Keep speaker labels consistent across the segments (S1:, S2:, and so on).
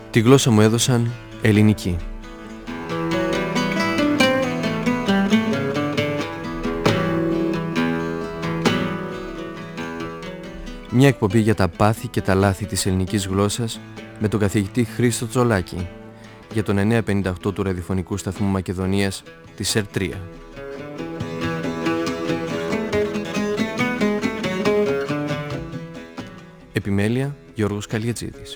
S1: Τη γλώσσα μου έδωσαν ελληνική. Μια εκπομπή για τα πάθη και τα λάθη της ελληνικής γλώσσας με τον καθηγητή Χρήστο Τσολάκη για τον 958 του ραδιοφωνικού σταθμού Μακεδονίας της ΕΡΤ3. Επιμέλεια Γιώργος Καλιατζίδης.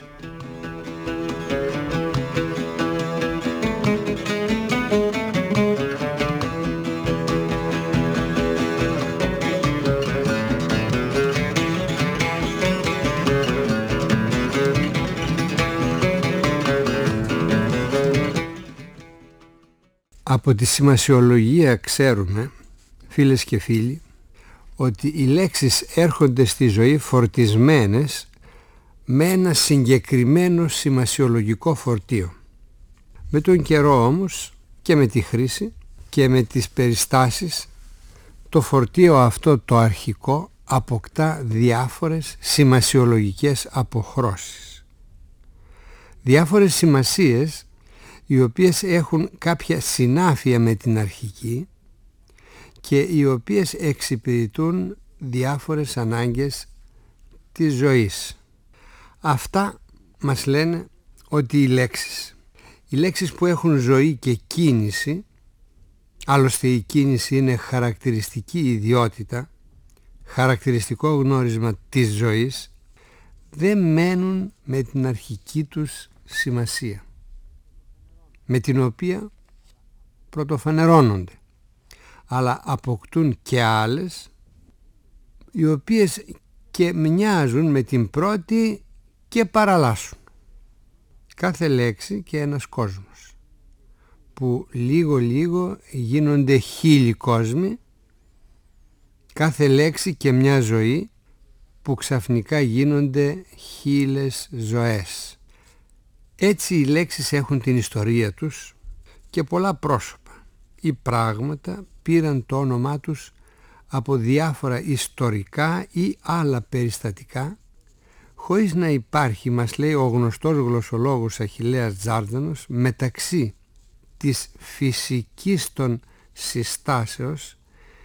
S2: Από τη σημασιολογία ξέρουμε, φίλες και φίλοι, ότι οι λέξεις έρχονται στη ζωή φορτισμένες με ένα συγκεκριμένο σημασιολογικό φορτίο. Με τον καιρό όμως και με τη χρήση και με τις περιστάσεις, το φορτίο αυτό το αρχικό αποκτά διάφορες σημασιολογικές αποχρώσεις. Διάφορες σημασίες οι οποίες έχουν κάποια συνάφεια με την αρχική και οι οποίες εξυπηρετούν διάφορες ανάγκες της ζωής. Αυτά μας λένε ότι οι λέξεις που έχουν ζωή και κίνηση, άλλωστε η κίνηση είναι χαρακτηριστική ιδιότητα, χαρακτηριστικό γνώρισμα της ζωής, δεν μένουν με την αρχική τους σημασία, με την οποία πρωτοφανερώνονται, αλλά αποκτούν και άλλες οι οποίες και μοιάζουν με την πρώτη και παραλλάσσουν. Κάθε λέξη και ένας κόσμος που λίγο γίνονται χίλιοι κόσμοι, κάθε λέξη και μια ζωή που ξαφνικά γίνονται χίλιες ζωές. Έτσι οι λέξεις έχουν την ιστορία τους και πολλά πρόσωπα ή πράγματα πήραν το όνομά τους από διάφορα ιστορικά ή άλλα περιστατικά, χωρίς να υπάρχει, μας λέει ο γνωστός γλωσσολόγος Αχιλλέας Τζάρδανος, μεταξύ της φυσικής των συστάσεως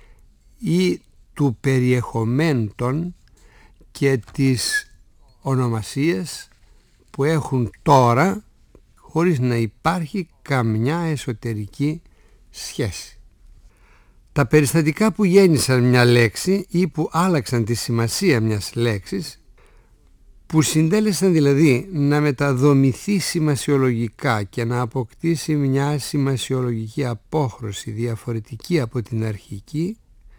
S2: ή του περιεχομένου των και της ονομασίας που έχουν τώρα, χωρίς να υπάρχει καμιά εσωτερική σχέση. Τα περιστατικά που γέννησαν μια λέξη ή που άλλαξαν τη σημασία μιας λέξης, που συντέλεσαν δηλαδή να μεταδομηθεί σημασιολογικά και να αποκτήσει μια σημασιολογική απόχρωση διαφορετική από την αρχική,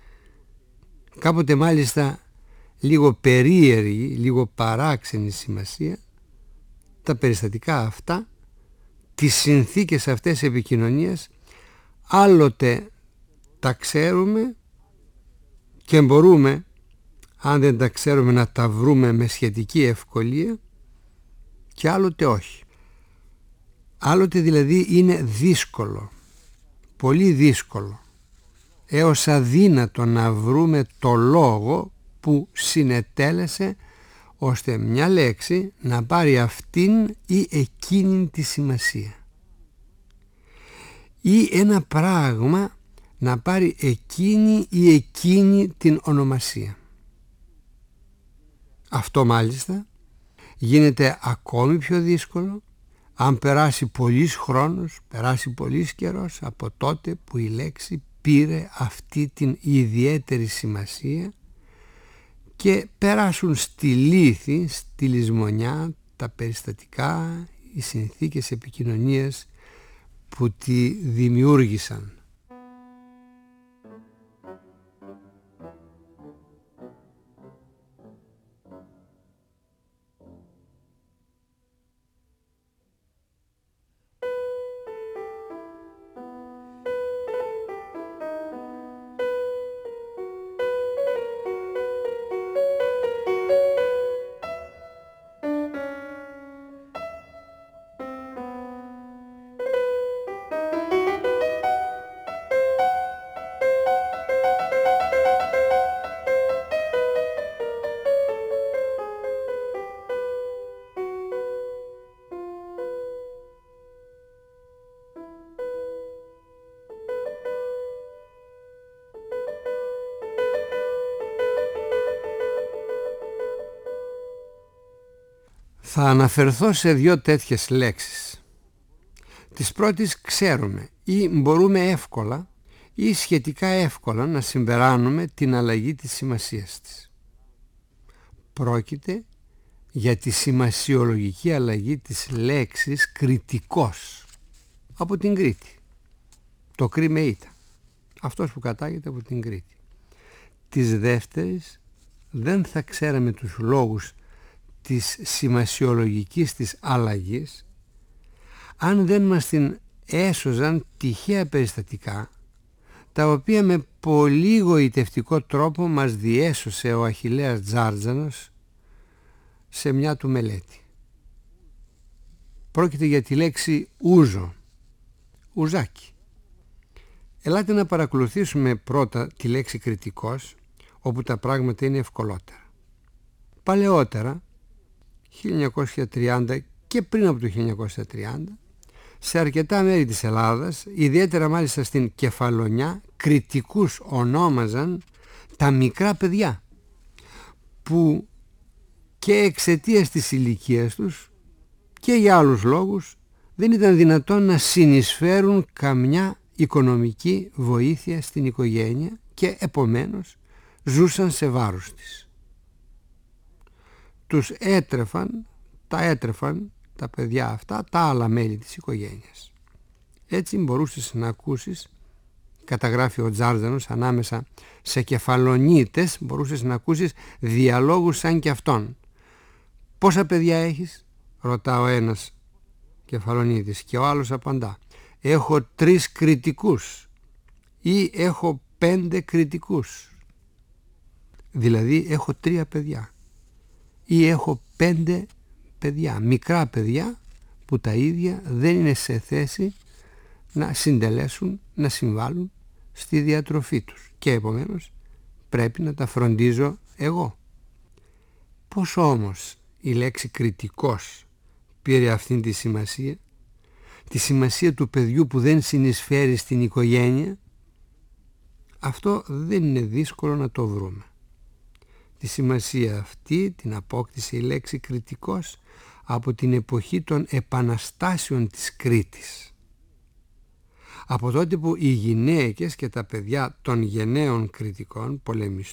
S2: κάποτε μάλιστα λίγο περίεργη, λίγο παράξενη σημασία, τα περιστατικά αυτά, τις συνθήκες αυτές επικοινωνίας, άλλοτε τα ξέρουμε και μπορούμε, αν δεν τα ξέρουμε, να τα βρούμε με σχετική ευκολία και άλλοτε όχι. Άλλοτε δηλαδή είναι δύσκολο, πολύ δύσκολο, έως αδύνατο να βρούμε το λόγο που συνετέλεσε ώστε μια λέξη να πάρει αυτήν ή εκείνη τη σημασία ή ένα πράγμα να πάρει εκείνη ή εκείνη την ονομασία. Αυτό μάλιστα γίνεται ακόμη πιο δύσκολο αν περάσει πολύς χρόνος, περάσει πολύς καιρός από τότε που η λέξη πήρε αυτή την ιδιαίτερη σημασία και περάσουν στη λύθη, στη λησμονιά, τα περιστατικά, οι συνθήκες επικοινωνίας που τη δημιούργησαν. Θα αναφερθώ σε 2 τέτοιες λέξεις. Τις πρώτες ξέρουμε ή μπορούμε εύκολα ή σχετικά εύκολα να συμπεράνουμε την αλλαγή της σημασίας της. Πρόκειται για τη σημασιολογική αλλαγή της λέξης κριτικός από την Κρήτη. Το κρί με ήτα. Αυτός που κατάγεται από την Κρήτη. Της δεύτερης δεν θα ξέραμε τους λόγους της σημασιολογικής της αλλαγής αν δεν μας την έσωζαν τυχαία περιστατικά, τα οποία με πολύ γοητευτικό τρόπο μας διέσωσε ο Αχιλλέας Τζάρτζανος σε μια του μελέτη. Πρόκειται για τη λέξη ούζο, ουζάκι. Ελάτε να παρακολουθήσουμε πρώτα τη λέξη κριτικός, όπου τα πράγματα είναι ευκολότερα. Παλαιότερα, 1930 και πριν από το 1930, σε αρκετά μέρη της Ελλάδας, ιδιαίτερα μάλιστα στην Κεφαλονιά, κριτικούς ονόμαζαν τα μικρά παιδιά, που και εξαιτίας της ηλικίας τους και για άλλους λόγους δεν ήταν δυνατόν να συνεισφέρουν καμιά οικονομική βοήθεια στην οικογένεια και επομένως ζούσαν σε βάρος της. Τους έτρεφαν τα παιδιά αυτά τα άλλα μέλη της οικογένειας. Έτσι μπορούσες να ακούσεις, καταγράφει ο Τζάρτζανος, ανάμεσα σε κεφαλονίτες μπορούσες να ακούσεις διαλόγους σαν και αυτόν. «Πόσα παιδιά έχεις?» ρωτά ο ένας κεφαλονίτης και ο άλλος απαντά, «Έχω 3 κριτικούς» ή «Έχω 5 κριτικούς». Δηλαδή έχω 3 παιδιά ή έχω 5 παιδιά, μικρά παιδιά που τα ίδια δεν είναι σε θέση να συντελέσουν, να συμβάλλουν στη διατροφή τους και επομένως πρέπει να τα φροντίζω εγώ. Πώς όμως η λέξη κριτικός πήρε αυτήν τη σημασία του παιδιού που δεν συνεισφέρει στην οικογένεια? Αυτό δεν είναι δύσκολο να το βρούμε. Τη σημασία αυτή την απόκτησε η λέξη κριτικός από την εποχή των επαναστάσεων της Κρήτης. Από τότε που οι γυναίκες και τα παιδιά των γενναίων κριτικών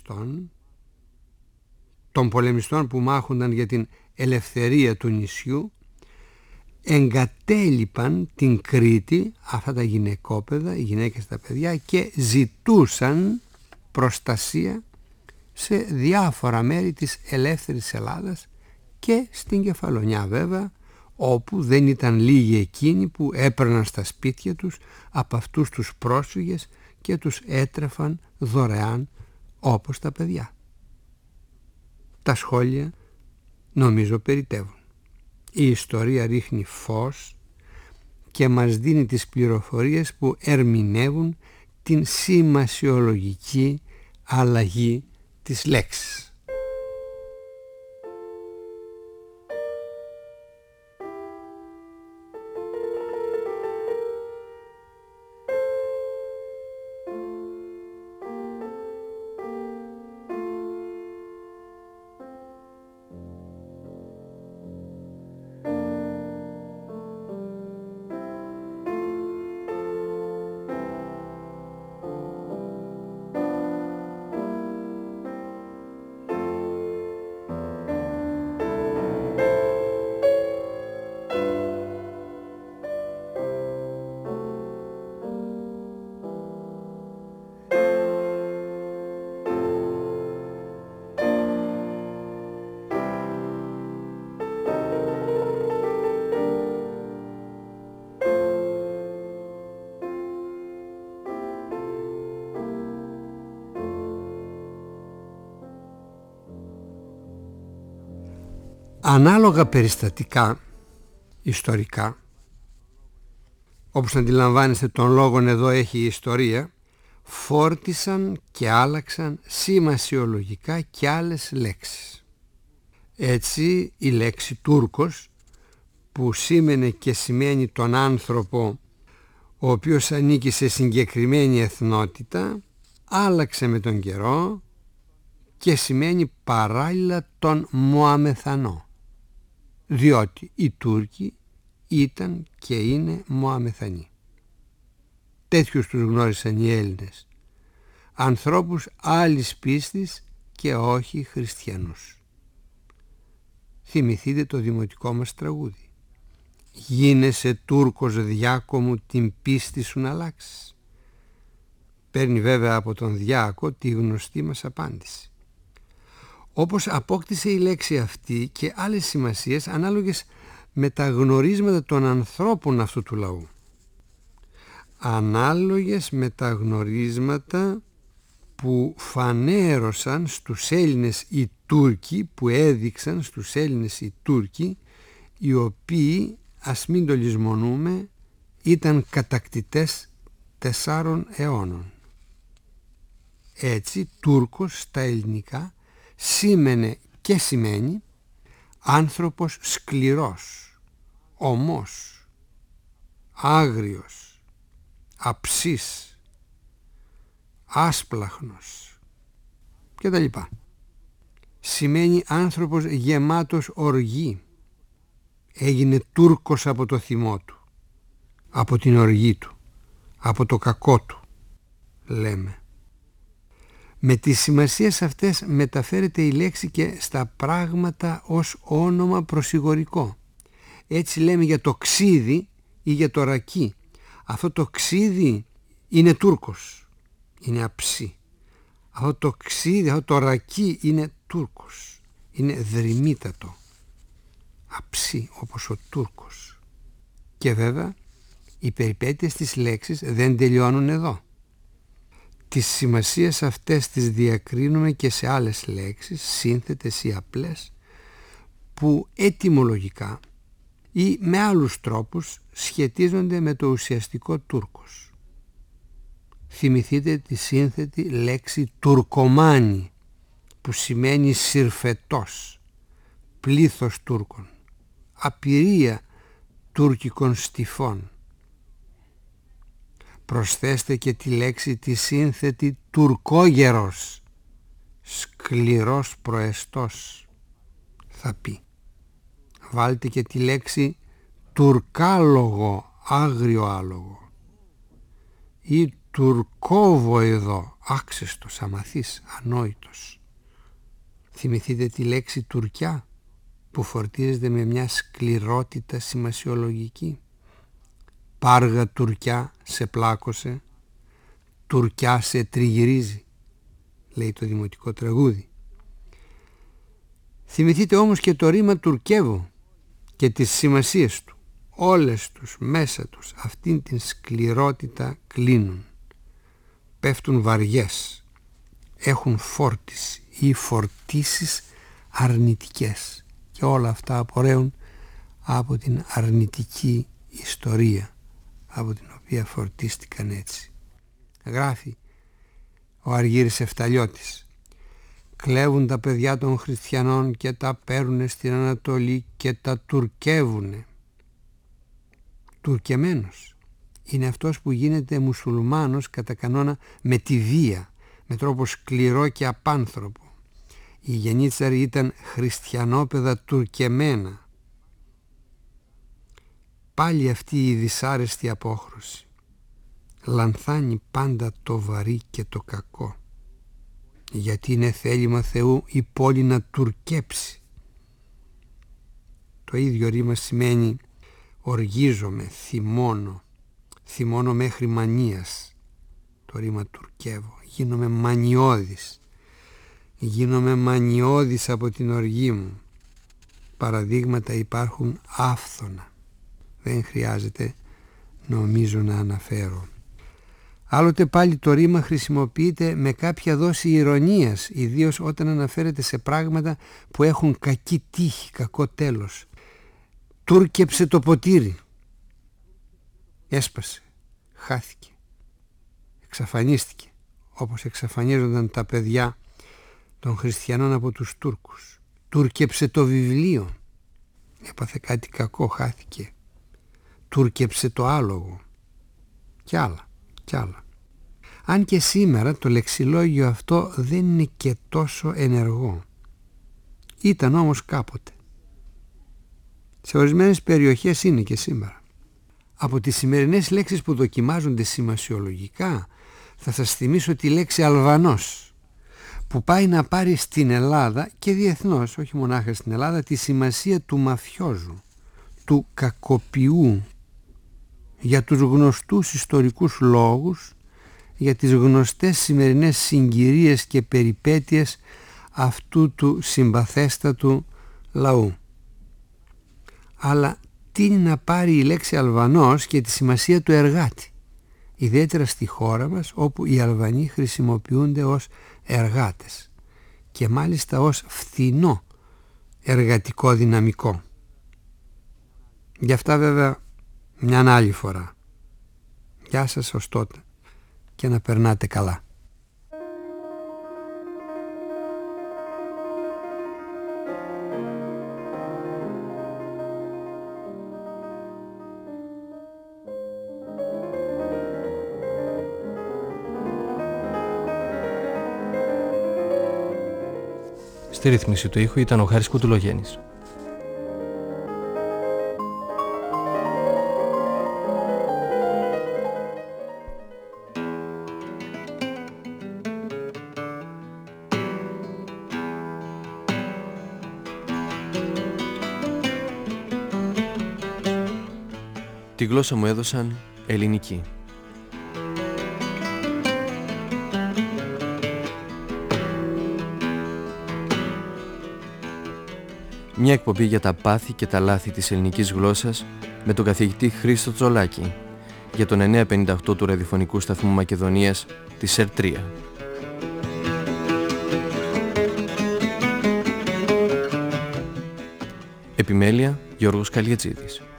S2: πολεμιστών που μάχονταν για την ελευθερία του νησιού, εγκατέλειπαν την Κρήτη, αυτά τα γυναικόπαιδα, οι γυναίκες και τα παιδιά, και ζητούσαν προστασία σε διάφορα μέρη της ελεύθερης Ελλάδας και στην Κεφαλονιά βέβαια, όπου δεν ήταν λίγοι εκείνοι που έπαιρναν στα σπίτια τους από αυτούς τους πρόσφυγες και τους έτρεφαν δωρεάν όπως τα παιδιά. Τα σχόλια νομίζω περιττεύουν. Η ιστορία ρίχνει φως και μας δίνει τις πληροφορίες που ερμηνεύουν την σημασιολογική αλλαγή της λέξης. Ανάλογα περιστατικά, ιστορικά, όπως αντιλαμβάνεστε τον λόγον εδώ έχει η ιστορία, φόρτισαν και άλλαξαν σημασιολογικά και άλλες λέξεις. Έτσι η λέξη Τούρκος, που σήμαινε και σημαίνει τον άνθρωπο ο οποίος ανήκει σε συγκεκριμένη εθνότητα, άλλαξε με τον καιρό και σημαίνει παράλληλα τον Μωαμεθανό. διότι οι Τούρκοι ήταν και είναι Μωαμεθανοί. Τέτοιους τους γνώρισαν οι Έλληνες, ανθρώπους άλλης πίστης και όχι χριστιανούς. Θυμηθείτε το δημοτικό μας τραγούδι. Γίνεσαι Τούρκος διάκομου, την πίστη σου να αλλάξεις. Παίρνει βέβαια από τον διάκο τη γνωστή μας απάντηση. Όπως απόκτησε η λέξη αυτή και άλλες σημασίες ανάλογες με τα γνωρίσματα των ανθρώπων αυτού του λαού. Ανάλογες με τα γνωρίσματα που φανέρωσαν στους Έλληνες οι Τούρκοι, που έδειξαν στους Έλληνες οι Τούρκοι, οι οποίοι, ας μην το λησμονούμε, ήταν κατακτητές 4 αιώνων. Έτσι, Τούρκος στα ελληνικά σήμαινε και σημαίνει άνθρωπος σκληρός, ομός, άγριος, αψής, άσπλαχνος και τα λοιπά. Σημαίνει άνθρωπος γεμάτος οργή. Έγινε Τούρκος από το θυμό του, από την οργή του, από το κακό του, λέμε. Με τις σημασίες αυτές μεταφέρεται η λέξη και στα πράγματα ως όνομα προσηγορικό. Έτσι λέμε για το ξίδι ή για το ρακί. Αυτό το ξίδι είναι Τούρκος, είναι αψί. Αυτό το ξίδι, αυτό το ρακί είναι Τούρκος, είναι δρυμύτατο, αψί όπως ο Τούρκος. Και βέβαια οι περιπέτειες της λέξης δεν τελειώνουν εδώ. Τις σημασίες αυτές τις διακρίνουμε και σε άλλες λέξεις, σύνθετες ή απλές, που ετυμολογικά ή με άλλους τρόπους σχετίζονται με το ουσιαστικό Τούρκος. Θυμηθείτε τη σύνθετη λέξη τουρκομάνι, που σημαίνει συρφετός, πλήθος Τούρκων, απειρία τουρκικών στιφών. Προσθέστε και τη λέξη τη σύνθετη τουρκόγερος, σκληρός προεστός, θα πει. Βάλτε και τη λέξη τουρκάλογο, άγριο άλογο, ή τουρκόβοηδο, άξεστος, αμαθής, ανόητος. Θυμηθείτε τη λέξη τουρκιά, που φορτίζεται με μια σκληρότητα σημασιολογική. Πάργα τουρκιά σε πλάκωσε, τουρκιά σε τριγυρίζει, λέει το δημοτικό τραγούδι. Θυμηθείτε όμως και το ρήμα τουρκεύω και τις σημασίες του. Όλες τους μέσα τους αυτήν την σκληρότητα κλείνουν. Πέφτουν βαριές, έχουν φόρτιση ή φορτίσεις αρνητικές, και όλα αυτά απορρέουν από την αρνητική ιστορία από την οποία φορτίστηκαν έτσι. Γράφει ο Αργύρης Εφταλιώτης: κλέβουν τα παιδιά των χριστιανών και τα παίρνουνε στην Ανατολή και τα τουρκεύουνε. Τουρκεμένος είναι αυτός που γίνεται μουσουλμάνος κατά κανόνα με τη βία, με τρόπο σκληρό και απάνθρωπο. Οι γενίτσαροι ήταν χριστιανόπαιδα τουρκεμένα. Πάλι αυτή η δυσάρεστη απόχρωση λανθάνει πάντα το βαρύ και το κακό, γιατί είναι θέλημα Θεού η πόλη να τουρκέψει. Το ίδιο ρήμα σημαίνει οργίζομαι, θυμώνω μέχρι μανίας. Το ρήμα τουρκεύω, γίνομαι μανιώδης από την οργή μου. Παραδείγματα υπάρχουν άφθονα, δεν χρειάζεται νομίζω να αναφέρω. Άλλοτε πάλι το ρήμα χρησιμοποιείται με κάποια δόση ηρωνίας, ιδίως όταν αναφέρεται σε πράγματα που έχουν κακή τύχη, κακό τέλος. Τούρκεψε το ποτήρι, έσπασε, χάθηκε, εξαφανίστηκε, όπως εξαφανίζονταν τα παιδιά των χριστιανών από τους Τούρκους. Τούρκεψε το βιβλίο, έπαθε κάτι κακό, χάθηκε. Τούρκεψε το άλογο και άλλα κι άλλα. Αν και σήμερα το λεξιλόγιο αυτό δεν είναι και τόσο ενεργό. Ήταν όμως κάποτε. Σε ορισμένες περιοχές είναι και σήμερα. Από τις σημερινές λέξεις που δοκιμάζονται σημασιολογικά θα σας θυμίσω τη λέξη Αλβανός, που πάει να πάρει στην Ελλάδα και διεθνώς, όχι μονάχα στην Ελλάδα, τη σημασία του μαφιόζου, του κακοποιού, για τους γνωστούς ιστορικούς λόγους, για τις γνωστές σημερινές συγκυρίες και περιπέτειες αυτού του συμπαθέστατου λαού. Αλλά τι είναι να πάρει η λέξη Αλβανός και τη σημασία του εργάτη, ιδιαίτερα στη χώρα μας όπου οι Αλβανοί χρησιμοποιούνται ως εργάτες και μάλιστα ως φθηνό εργατικό δυναμικό. Γι' αυτά βέβαια μια άλλη φορά. Γεια σας ως τότε και να περνάτε καλά.
S1: Στη ρύθμιση του ήχου ήταν ο Χάρης Κουτουλογέννης. Τη γλώσσα μου έδωσαν ελληνική. Μια εκπομπή για τα πάθη και τα λάθη της ελληνικής γλώσσας με τον καθηγητή Χρήστο Τζολάκη για τον 958 του ραδιοφωνικού σταθμού Μακεδονίας της ΕΡΤ3. Επιμέλεια Γιώργος Καλιατζίδης.